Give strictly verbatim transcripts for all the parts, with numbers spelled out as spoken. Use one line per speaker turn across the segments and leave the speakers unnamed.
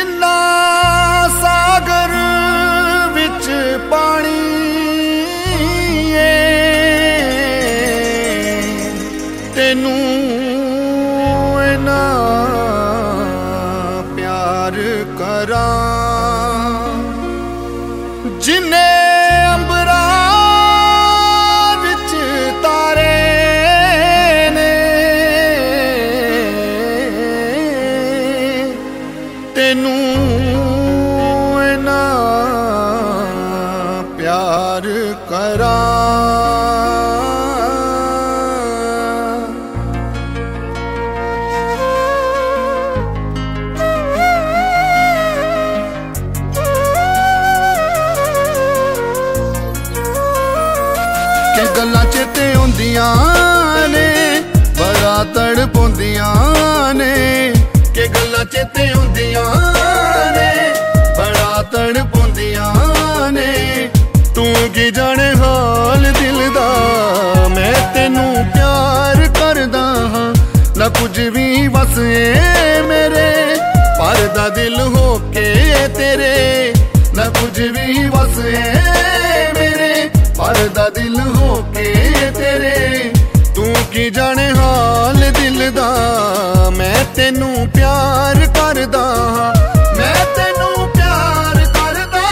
जिन्ना सागर विच पानी तेनू इना प्यार करा जिन्ने अंबरा विच तारे ने तेनू इना प्यार करा। के गल्लां चेते आउंदियां ने बड़ा तड़पाउंदियां ने के गल्लां चेते आउंदियां ने बड़ा तड़पाउंदियां ने तू की जाने हाल दिल दा मैं तेनू प्यार करदा हां ना कुछ भी बस ए मेरे पर दा दिल हो के तेरे ना कुछ भी बस ए मेरे पर दा दिल हो के तेरे तू की जाने हाल दिल दा मैं तेनू प्यार करदा मैं तेनू प्यार करदा।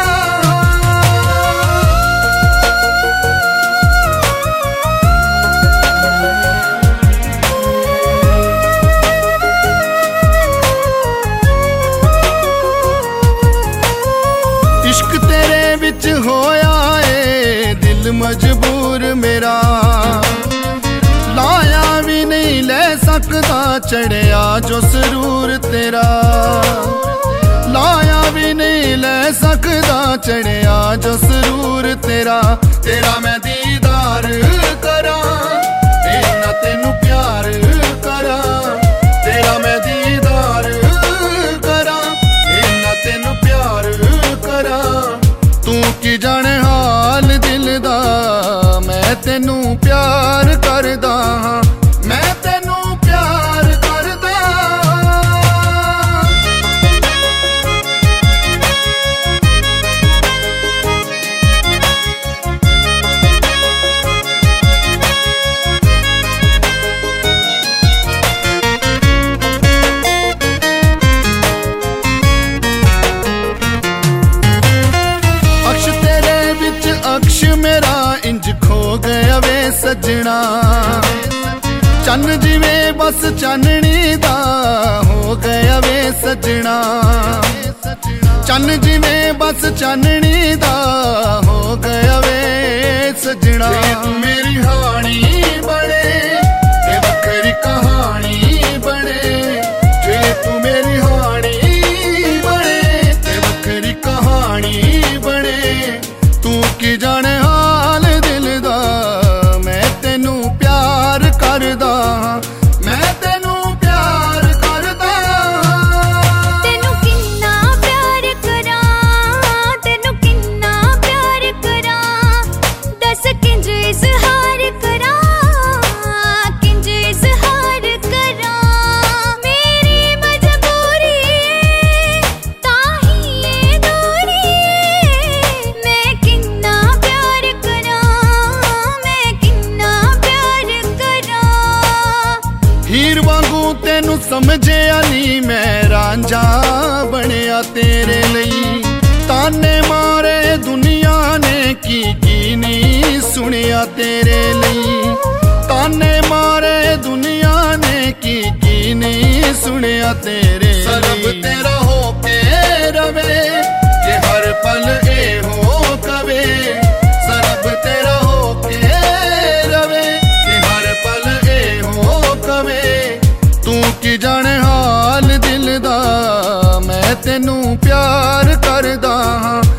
इश्क तेरे विच होया है दिल मजबूर मेरा लाया भी नहीं ले सकता चढ़िया जो सरूर तेरा लाया भी नहीं ले सकता चढ़िया जो सरूर तेरा तेरा मैं दीदार करा इन्ना तेनू प्यार करा तेरा मैं दीदार करा इन्ना तेनू प्यार करा तू की जाने हाल दिल दा मैं तेनू प्यार करदा मैं तेनू प्यार करदा। अक्ष तेरे विच अक्ष मेरा इंज खो गया वे सजना चन जिवें बस चाननी दा हो गया वे सजना चन जिवें बस चाननी दा हो गया वे सजना तू मेरी हानी बने ते बखरी कहानी बने जे तू मेरी हानी बने ते बखरी कहानी बने तू की जाने हाल दिल दा मैं तेनू प्यार करदा मैं तेनू प्यार करदा।
तेनू किन्ना प्यार करा तेनू किन्ना प्यार करा दस किंज इजहार करा किंज इजहार करा मेरी मजबूरी ताही ये दूरी मैं किन्ना प्यार करा मैं किन्ना प्यार करा।
हीर वांगू तेनू समझिया नी मैं रांझा बनिया तेरे लई ताने मारे दुनिया ने की की नहीं सुनिया तेरे लई ताने मारे दुनिया ने की की नहीं सुनिया तेरे सरब तेरा हो के रवे ये हर पल ए हो कवे सरब तेरा हो के रवे ये हर पल ए हो कवे तू की जाने हाल दिल दा मैं तेनू प्यार करदा।